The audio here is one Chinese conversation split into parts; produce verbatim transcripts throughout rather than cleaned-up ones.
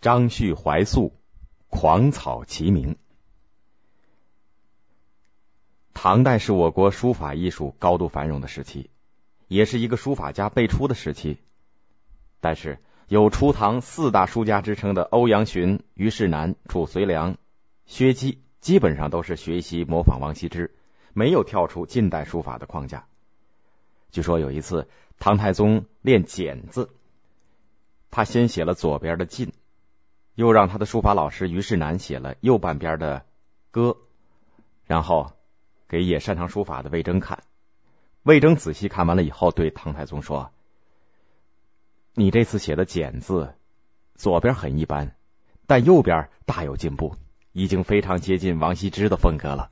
张旭怀素，狂草齐名。唐代是我国书法艺术高度繁荣的时期，也是一个书法家辈出的时期。但是有初唐四大书家之称的欧阳询、虞世南、褚遂良、薛基，基本上都是学习模仿王羲之，没有跳出近代书法的框架。据说有一次唐太宗练简字，他先写了左边的进，又让他的书法老师虞世南写了右半边的歌，然后给也擅长书法的魏征看。魏征仔细看完了以后，对唐太宗说：你这次写的简字左边很一般，但右边大有进步，已经非常接近王羲之的风格了。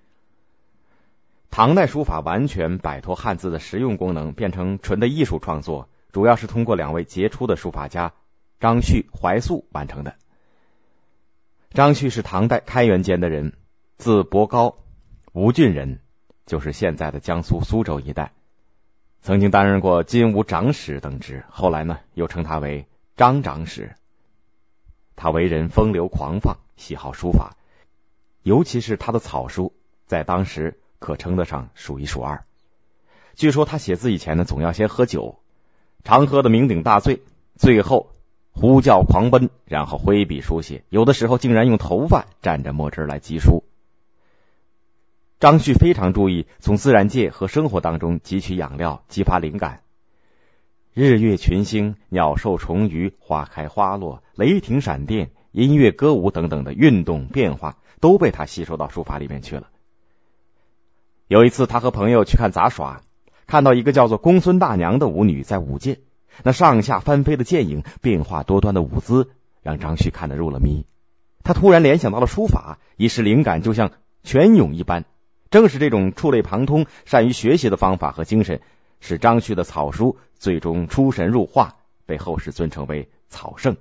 唐代书法完全摆脱汉字的实用功能，变成纯的艺术创作，主要是通过两位杰出的书法家张旭、怀素完成的。张旭是唐代开元间的人，字伯高，吴郡人，就是现在的江苏苏州一带，曾经担任过金吾长史等职，后来呢又称他为张长史。他为人风流狂放，喜好书法，尤其是他的草书，在当时可称得上数一数二。据说他写字以前呢，总要先喝酒，常喝得酩酊大醉，最后呼叫狂奔，然后挥笔书写，有的时候竟然用头发蘸着墨汁来记书。张旭非常注意从自然界和生活当中汲取养料，激发灵感。日月群星、鸟兽虫鱼、花开花落、雷霆闪电、音乐歌舞等等的运动变化，都被他吸收到书法里面去了。有一次他和朋友去看杂耍，看到一个叫做公孙大娘的舞女在舞剑，那上下翻飞的剑影，变化多端的舞姿，让张旭看得入了迷。他突然联想到了书法，一时灵感就像泉涌一般。正是这种触类旁通、善于学习的方法和精神，使张旭的草书最终出神入化，被后世尊称为草圣。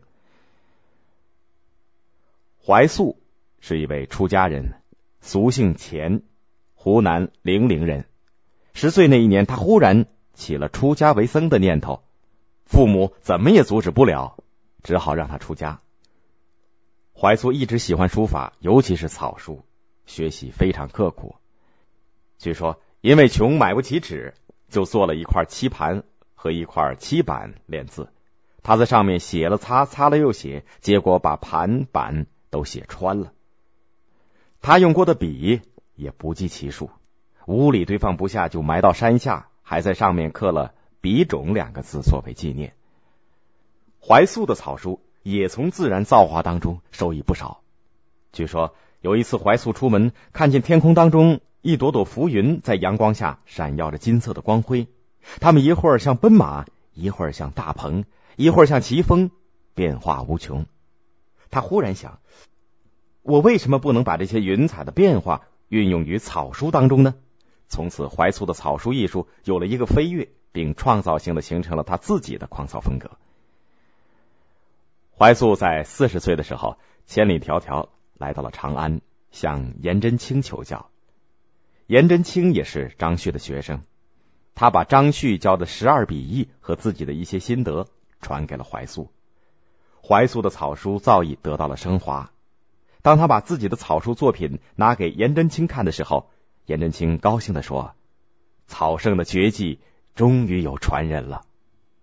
怀素是一位出家人，俗姓钱，湖南零陵人。十岁那一年，他忽然起了出家为僧的念头，父母怎么也阻止不了，只好让他出家。怀素一直喜欢书法，尤其是草书，学习非常刻苦。据说因为穷买不起纸，就做了一块漆盘和一块漆板练字。他在上面写了擦，擦了又写，结果把盘板都写穿了。他用过的笔也不计其数，屋里堆放不下，就埋到山下，还在上面刻了笔种两个字作为纪念。怀素的草书也从自然造化当中受益不少。据说有一次怀素出门，看见天空当中一朵朵浮云在阳光下闪耀着金色的光辉，它们一会儿像奔马，一会儿像大鹏，一会儿像奇峰，变化无穷。他忽然想，我为什么不能把这些云彩的变化运用于草书当中呢？从此怀素的草书艺术有了一个飞跃，并创造性的形成了他自己的狂草风格。怀素在四十岁的时候，千里迢迢来到了长安，向颜真卿求教。颜真卿也是张旭的学生，他把张旭教的十二笔意和自己的一些心得传给了怀素。怀素的草书造诣得到了升华。当他把自己的草书作品拿给颜真卿看的时候，颜真卿高兴地说：草圣的绝技终于有传人了。